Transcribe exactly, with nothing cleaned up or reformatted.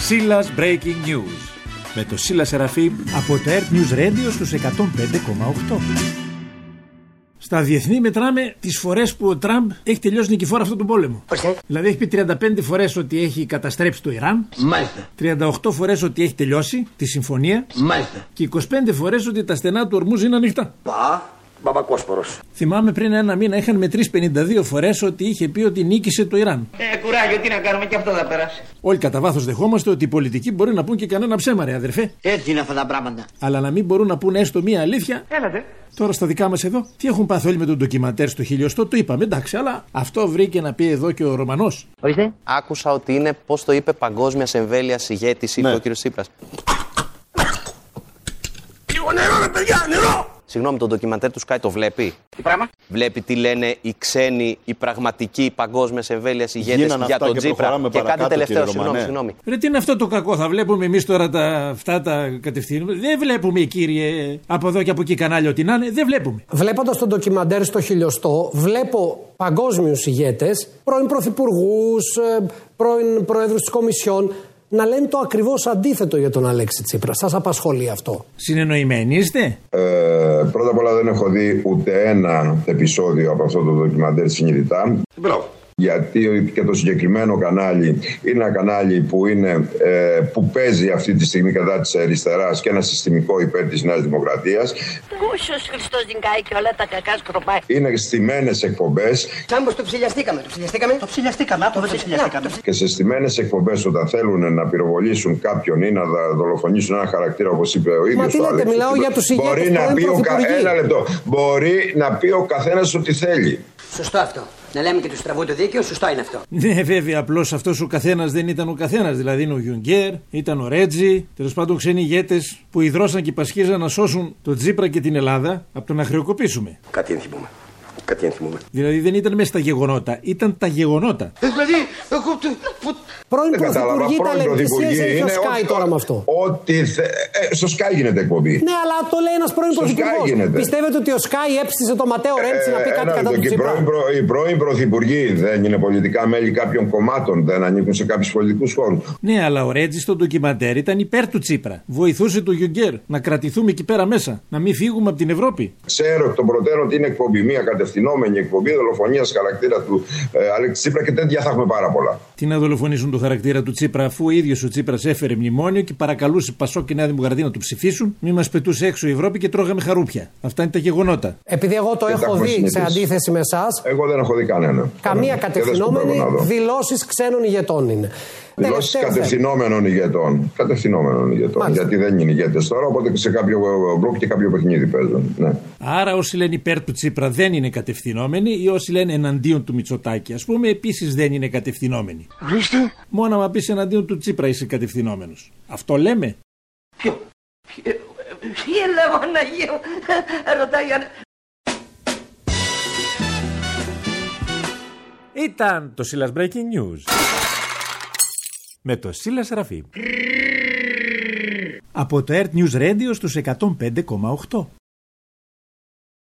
Σίλας Breaking News με το Σίλα Σεραφείμ από το Earth News Radio στους εκατόν πέντε κόμμα οκτώ. Στα διεθνή μετράμε τις φορές που ο Τραμπ έχει τελειώσει νικηφόρα αυτόν τον πόλεμο. Ορίστε. Δηλαδή έχει πει τριάντα πέντε φορές ότι έχει καταστρέψει το Ιράν. Μάλιστα. τριάντα οκτώ φορές ότι έχει τελειώσει τη συμφωνία. Μάλιστα. Και είκοσι πέντε φορές ότι τα στενά του Ορμούζ είναι ανοιχτά. Πα, Μπαμπακόσπορος. Θυμάμαι πριν ένα μήνα είχαν μετρήσει πενήντα δύο φορές ότι είχε πει ότι νίκησε το Ιράν. Ε, κουράγιο, τι να κάνουμε, και αυτό θα περάσει. Όλοι κατά βάθος δεχόμαστε ότι οι πολιτικοί μπορεί να πούν και κανένα ψέμα, ρε αδερφέ. Έτσι είναι αυτά τα πράγματα. Αλλά να μην μπορούν να πούν έστω μία αλήθεια. Έλατε. Τώρα στα δικά μας εδώ, τι έχουν πάθει όλοι με τον ντοκιματέρ στο χιλιοστό, το είπαμε, εντάξει, αλλά αυτό βρήκε να πει εδώ και ο Ρωμανός. Ορίστε. Άκουσα ότι είναι, πώς το είπε, παγκόσμιας εμβέλειας ηγέτης, είπε Ναι. ο κ. Τσίπρας. Λίγο νερό, ρε παιδιά, νερό! Συγγνώμη, το ντοκιμαντέρ του Sky το βλέπει. Τι πράγμα? Βλέπει τι λένε οι ξένοι, οι πραγματικοί παγκόσμιας εμβέλειας ηγέτες Γίνανε για αυτά τον και Τσίπρα. προχωράμε Και κάτι παρακάτω, τελευταίο, κύριε συγγνώμη, Ρωμανέ. συγγνώμη. Ρε, τι είναι αυτό το κακό, θα βλέπουμε εμείς τώρα τα, αυτά τα κατευθύνουμε. Δεν βλέπουμε, κύριε, από εδώ και από εκεί κανάλια ότι να είναι, δεν βλέπουμε. Βλέποντας τον ντοκιμαντέρ στο χιλιοστό, βλέπω παγκόσμιους ηγέτες, πρώην πρωθυπουργούς, ε, πρώην προέδρους της Κομισιόν, να λένε το ακριβώς αντίθετο για τον Αλέξη Τσίπρα. Σας απασχολεί αυτό? Συνεννοημένοι είστε? Ε, πρώτα απ' όλα δεν έχω δει ούτε ένα επεισόδιο από αυτό το ντοκιμαντέρ συνειδητά. Μπράβο. Γιατί και το συγκεκριμένο κανάλι είναι ένα κανάλι που, είναι, ε, που παίζει αυτή τη στιγμή κατά της αριστεράς και ένα συστημικό υπέρ της Νέας Δημοκρατίας. Κούσος Χριστός Νικάει και όλα τα κακά σκροπάει. Είναι στημένες εκπομπές. Σαν πως το ψηλιαστήκαμε, το ψηλιαστήκαμε. Το ψηλιαστήκαμε, το ψηλιαστήκαμε. Και σε στημένες εκπομπές, όταν θέλουν να πυροβολήσουν κάποιον ή να δολοφονήσουν ένα χαρακτήρα, όπως είπε ο ίδιος. Μα τι λέτε, μιλάω για τους ηγέτες, μπορεί να πει ο κα... Ένα λεπτό. Μπορεί να πει ο καθένας ό,τι θέλει. Σωστό αυτό. Να λέμε και του στραβού το δίκαιο, σωστό είναι αυτό. Ναι, βέβαια, απλώς αυτός ο καθένας δεν ήταν ο καθένας. Δηλαδή είναι ο Γιουνγκέρ, ήταν ο Ρέτζι, τέλος πάντων ξένοι ηγέτες που ιδρώσαν και πασχίζαν να σώσουν τον Τσίπρα και την Ελλάδα από το να χρεοκοπήσουμε. Κάτι ενθυμούμε. Κάτι ενθυμούμε. Δηλαδή δεν ήταν μέσα στα γεγονότα, ήταν τα γεγονότα. Δηλαδή, εγώ. Πρώην Κατάλαβα, πρωθυπουργοί τα πρώην λένε. Τι σχέση έχει ο είναι Sky ό,τι- τώρα με αυτό? Ό,τι θε... ε, στο Sky γίνεται εκπομπή. Ναι, αλλά το λέει ένας πρώην Στο Sky πρωθυπουργός. γίνεται. Πιστεύετε ότι ο Sky έψησε το Ματέο Ρέντσι να πει κάτι ένα κατά λεπτό, του και οι Τσίπρα? πρώην, προ- οι πρώην πρωθυπουργοί δεν είναι πολιτικά μέλη κάποιων κομμάτων, δεν ανήκουν σε κάποιους πολιτικούς χώρους. Ναι, αλλά ο Ρέτζι στο ντοκιμαντέρ ήταν υπέρ του Τσίπρα. Βοηθούσε τον Γιουνγκέρ να κρατηθούμε εκεί πέρα μέσα, να μην φύγουμε από την Ευρώπη. Ξέρω εκ των προτέρων ότι είναι εκπομπή, μια κατευθυνόμενη εκπομπή δολοφονίας χαρακτήρα του ε, Αλέξη Τσίπρα και τέτοια θα έχουμε πάρα πολλά. Τι να δολοφονήσουν το χαρακτήρα του Τσίπρα, αφού ο ίδιος ο Τσίπρας έφερε μνημόνιο και παρακαλούσε Πασόκ και Νέα Δημοκρατία να το ψηφίσουν, μη μας πετούσε έξω η Ευρώπη και τρώγαμε χαρούπια. Αυτά είναι τα γεγονότα. Επειδή εγώ το Και τα έχω έχουμε δει σε συνηθίσει. αντίθεση με εσάς, Εγώ δεν έχω δει κανένα. καμία Και δεν κατευθυνόμενη σκοπεύω να δω. δηλώσεις ξένων ηγετών είναι. Δηλώσεις Τελευταίο θέμα. κατευθυνόμενων ηγετών. Κατευθυνόμενων ηγετών. Μάλιστα. Γιατί δεν είναι ηγέτες τώρα, οπότε σε κάποιο γκρουπ και κάποιο παιχνίδι παίζουν. Ναι. Άρα όσοι λένε υπέρ του Τσίπρα δεν είναι κατευθυνόμενοι ή όσοι λένε εναντίον του Μητσοτάκη, ας πούμε, επίσης δεν είναι κατευθυνόμενοι. Ορίστε. Μόνο άμα πεις εναντίον του Τσίπρα είσαι κατευθυνόμενος. Αυτό λέμε. Ποιο? Τι έλα Παναγία μου, ρωτάει αν... Ήταν το Σίλας Breaking News με το Σίλα Σεραφείμ από το Earth News Radio στους εκατόν πέντε κόμμα οκτώ.